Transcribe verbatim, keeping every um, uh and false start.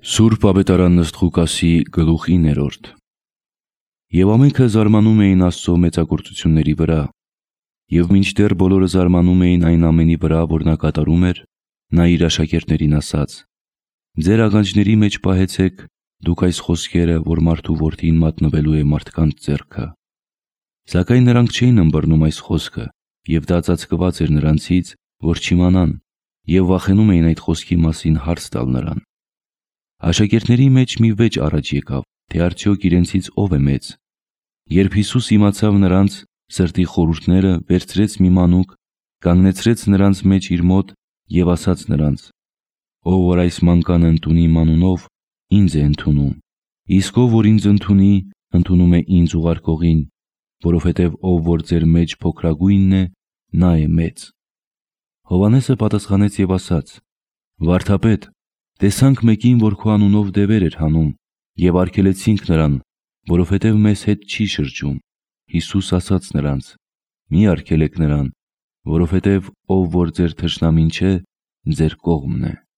Սուրբ ավետարան ըստ Ղուկասի գլուխ իններորդ։ Եվ ամենքը զարմանում էին Աստծո մեծագործությունների վրա, և մինչդեռ բոլորը զարմանում էին այն ամենի վրա, որ նա կատարում էր, նա իր աշակերտներին ասաց. «Ձեր աղանջների մեջ պահեցեք դուք այս խոսքերը, որ մարդու որդին մատնվելու է մարդկանց ձեռքը»։ Սակայն նրանք չէին ըմբռնում այս խոսքը, և դա ծածկված էր նրանցից, որ չիմանան, և վախենում էին այդ խոսքի մասին հարց տալ նրան։ Աշակերտների մեջ մի վեճ առաջ եկավ, թե արդյոք իրենցից ով է մեծ։ Երբ Հիսուս իմացավ նրանց սրտի խորհուրդները, վերցրեց մի մանուկ, կանգնեցրեց նրանց մեջ իր մոտ և ասաց նրանց. «Ով որ այս մանկանը ընդունի իմ անունով, ինձ է ընդունում, իսկ ով որ ինձ ընդունի, ընդունում է ինձ ուղարկողին, որովհետև ով որ ձեր մեջ փոքրագույնն է, նա է մեծ»։ Հովհաննեսը պատասխանեց և ասաց. «Վարդապետ, տեսանք մեկին, որ քո անունով դևեր էր հանում, և արգելեցինք նրան, որովհետև մեզ հետ չի շրջում»։ Հիսուս ասաց նրանց. «Մի արգելեք նրան, որովհետև ով որ ձեր թշնամին չէ, ձեր կողմն է»։